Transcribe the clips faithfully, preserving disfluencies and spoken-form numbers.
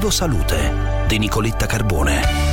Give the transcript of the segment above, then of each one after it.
Obiettivo Salute di Nicoletta Carbone.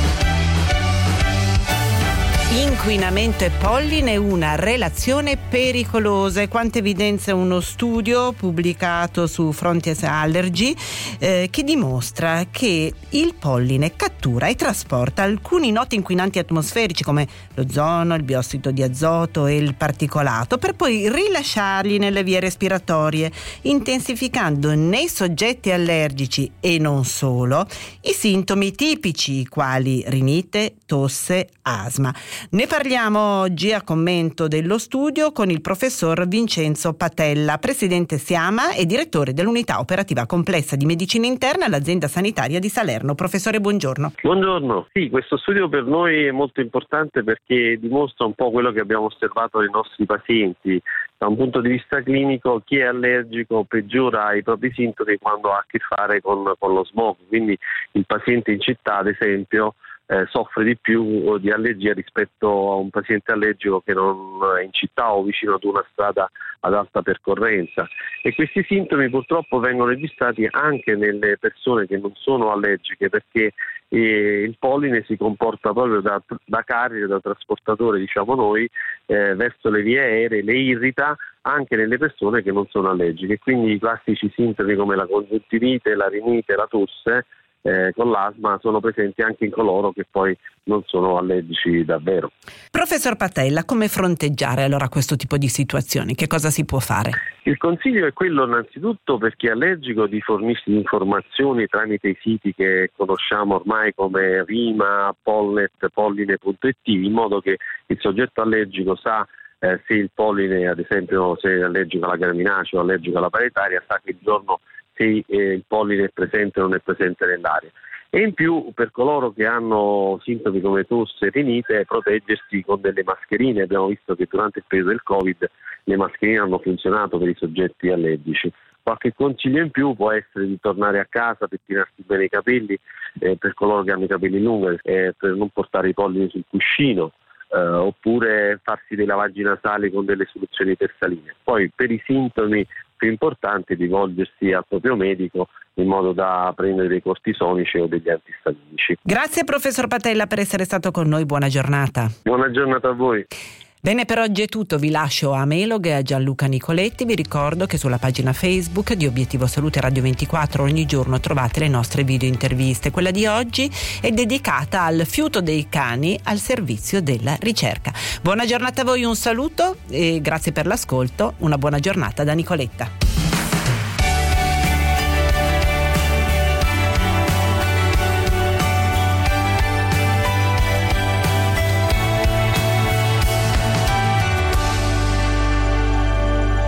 Inquinamento e polline, una relazione pericolosa. Quanto evidenzia uno studio pubblicato su Frontiers Allergy eh, che dimostra che il polline cattura e trasporta alcuni noti inquinanti atmosferici come l'ozono, il biossido di azoto e il particolato, per poi rilasciarli nelle vie respiratorie, intensificando nei soggetti allergici e non solo i sintomi tipici quali rinite, tosse, asma. Ne parliamo oggi a commento dello studio con il professor Vincenzo Patella, presidente SIAMA e direttore dell'unità operativa complessa di medicina interna all'azienda sanitaria di Salerno. Professore, buongiorno. Buongiorno. Sì, questo studio per noi è molto importante perché dimostra un po' quello che abbiamo osservato nei nostri pazienti. Da un punto di vista clinico, chi è allergico peggiora i propri sintomi quando ha a che fare con, con lo smog. Quindi il paziente in città, ad esempio, Eh, soffre di più di allergia rispetto a un paziente allergico che non è in città o vicino ad una strada ad alta percorrenza, e questi sintomi purtroppo vengono registrati anche nelle persone che non sono allergiche, perché eh, il polline si comporta proprio da, da carrier, da trasportatore, diciamo noi, eh, verso le vie aeree, le irrita anche nelle persone che non sono allergiche, quindi i classici sintomi come la congiuntivite, la rinite, la tosse Eh, con l'asma sono presenti anche in coloro che poi non sono allergici davvero. Professor Patella, come fronteggiare allora questo tipo di situazioni? Che cosa si può fare? Il consiglio è quello innanzitutto per chi è allergico di fornirsi informazioni tramite i siti che conosciamo ormai come Rima, Polnet, polline punto it, in modo che il soggetto allergico sa eh, se il polline, ad esempio, se è allergico alla graminacea o allergico alla paretaria, sa che il giorno se eh, il polline è presente o non è presente nell'aria. E in più, per coloro che hanno sintomi come tosse e rinite, proteggersi con delle mascherine. Abbiamo visto che durante il periodo del Covid le mascherine hanno funzionato per i soggetti allergici. Qualche consiglio in più può essere di tornare a casa, pettinarsi bene i capelli, eh, per coloro che hanno i capelli lunghi, eh, per non portare i polline sul cuscino, eh, oppure farsi dei lavaggi nasali con delle soluzioni persaline. Poi per i sintomi più importante rivolgersi al proprio medico in modo da prendere dei cortisonici o degli antistaminici. Grazie professor Patella per essere stato con noi, buona giornata. Buona giornata a voi. Bene, per oggi è tutto, vi lascio a Melog e a Gianluca Nicoletti. Vi ricordo che sulla pagina Facebook di Obiettivo Salute Radio ventiquattro ogni giorno trovate le nostre video interviste. Quella di oggi è dedicata al fiuto dei cani al servizio della ricerca. Buona giornata a voi, un saluto e grazie per l'ascolto, una buona giornata da Nicoletta.